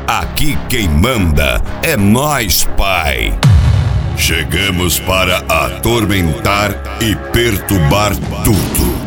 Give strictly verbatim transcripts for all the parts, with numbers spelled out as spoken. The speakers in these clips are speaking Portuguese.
Aqui quem manda é nós, pai. Chegamos para atormentar e perturbar tudo.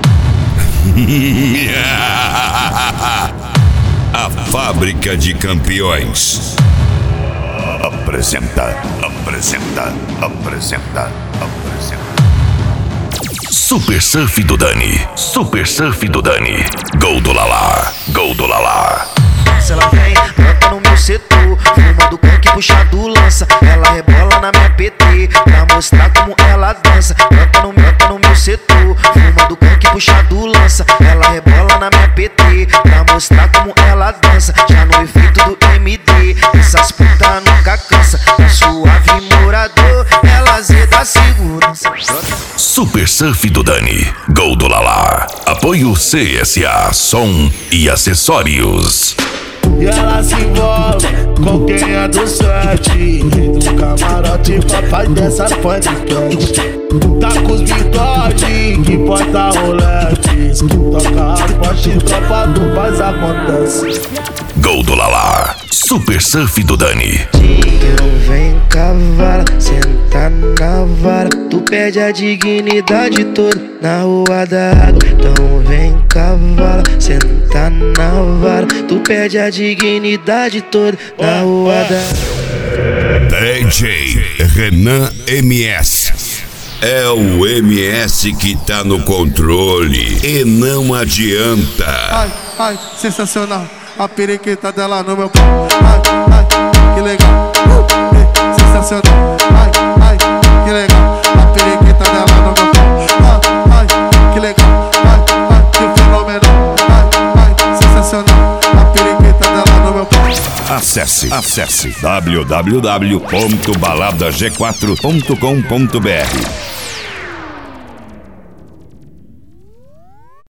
A fábrica de campeões. Apresenta, apresenta, apresenta, apresenta. Super Surf do Dani. Super Surf do Dani. Gol do Lala. Gol do Lala. Se ela vem, brota no meu setor, fumando coque, puxado lança. Ela rebola na minha P T, pra mostrar como ela dança. Brota no, brota no meu setor, fumando coque, puxado lança. Ela rebola na minha P T, pra mostrar como ela dança. Já no efeito do M D, essas putas nunca cansa. Tá suave morador, ela zeda segurança. Super Surf do Dani. Gol do Lala. Apoio C S A Som e Acessórios. E ela se envolve com quem é do sete. Do camarote, papai dessa podcast. Tá com os bigode que porta roletes. Que toca a poste, tropa do paz acontece. Gol do Lala. Super Surf do Dani. Então vem cavala, senta na vara. Tu perde a dignidade toda na rua da água. Então vem cavala, senta na vara. Tu perde a dignidade toda na rua da água. D J Renan M S. É o M S que tá no controle e não adianta. Ai, ai, sensacional. A periquita dela no meu pau. Ai, ai, que legal. Uh, eh, sensacional. Ai, ai, que legal. A periquita dela no meu pau. Ai, ai, que legal. Ai, ai, que fenomenal. Ai, ai, sensacional. A periquita dela no meu pau. Acesse, acesse w w w ponto balada g quatro ponto com ponto b r.